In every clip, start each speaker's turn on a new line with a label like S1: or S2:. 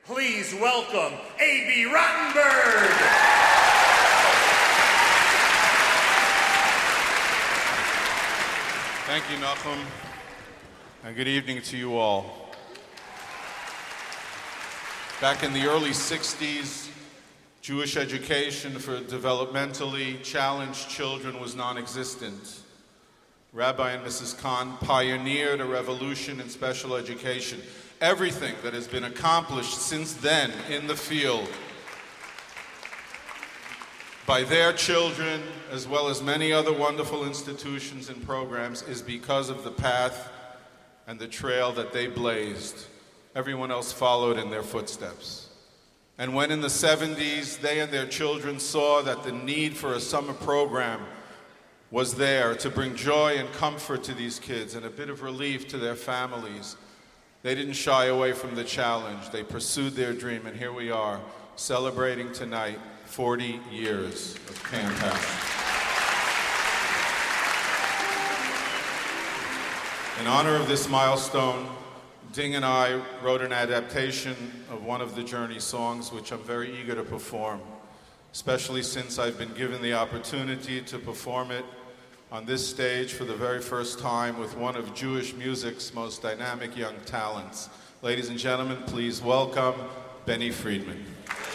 S1: Please welcome A.B. Rottenberg.
S2: Thank you, Nachum, and good evening to you all. Back in the early 60s, Jewish education for developmentally challenged children was non-existent. Rabbi and Mrs. Kahn pioneered a revolution in special education. Everything that has been accomplished since then in the field by their children, as well as many other wonderful institutions and programs, is because of the path and the trail that they blazed. Everyone else followed in their footsteps. And when in the 70s, they and their children saw that the need for a summer program was there to bring joy and comfort to these kids and a bit of relief to their families, they didn't shy away from the challenge. They pursued their dream, and here we are, celebrating tonight 40 years of Camp Passion. In honor of this milestone, Ding and I wrote an adaptation of one of the Journey songs, which I'm very eager to perform, especially since I've been given the opportunity to perform it on this stage for the very first time with one of Jewish music's most dynamic young talents. Ladies and gentlemen, please welcome Benny Friedman.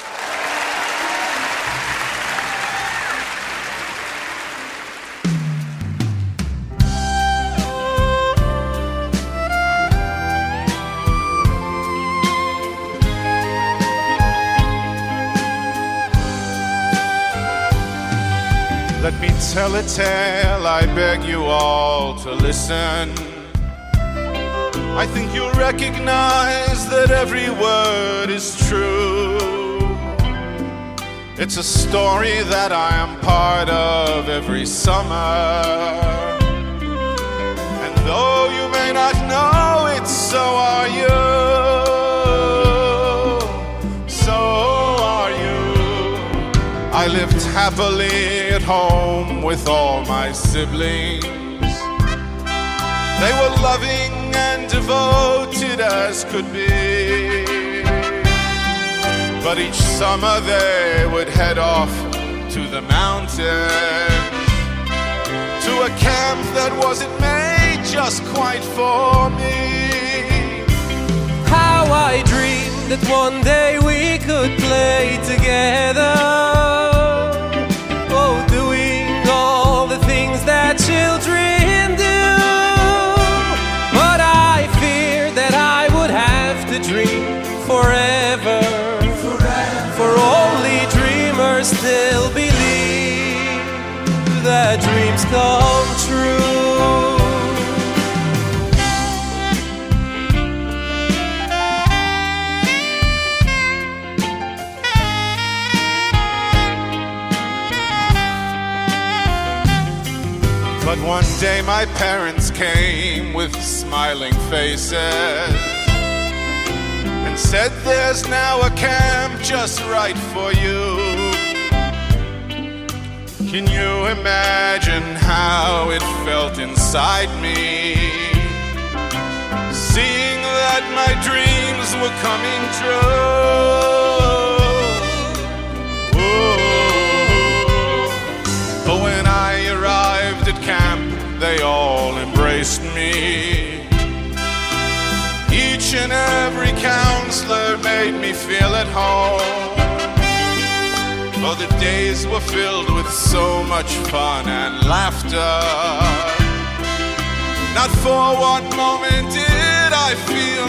S2: Let me tell a tale, I beg you all to listen. I think you'll recognize that every word is true. It's a story that I am part of every summer. And though you may not know it, so are you. So are you. I lived happily at home with all my siblings. They were loving and devoted as could be. But each summer they would head off to the mountains, to a camp that wasn't made just quite for me.
S3: How I dreamed that one day we could play together. Oh, doing all the things that children do. But I fear that I would have to dream forever. For only dreamers still believe that dreams come true.
S2: But one day my parents came with smiling faces and said there's now a camp just right for you. Can you imagine how it felt inside me, seeing that my dreams were coming true? Ooh. But when I arrived at camp, they all embraced me. Each and every counselor made me feel at home. Oh, the days were filled with so much fun and laughter. Not for one moment did I feel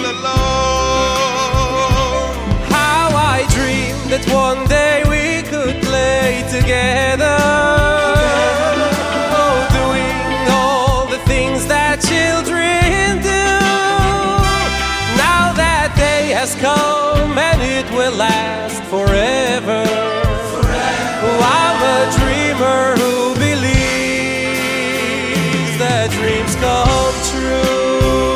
S2: alone.
S3: How I dreamed that one day we could play together. Oh, doing all the things that children do. Now that day has come and it will last forever. I'm a dreamer who believes that dreams come true.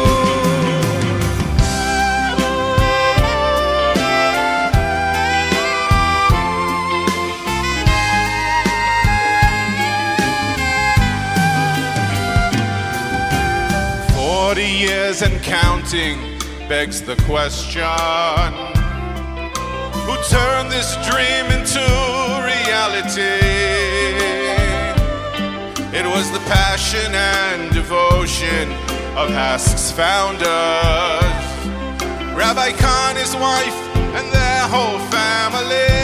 S3: "40 years and counting begs the question,
S2: this dream into reality. It was the passion and devotion of HASC's founders, Rabbi Kahn, his wife, and their whole family.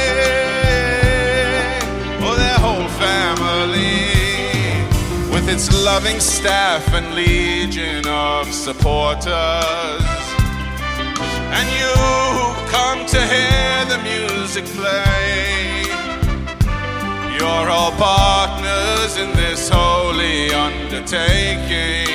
S2: Oh, their whole family, with its loving staff and legion of supporters. And you come to hear the music play. You're all partners in this holy undertaking.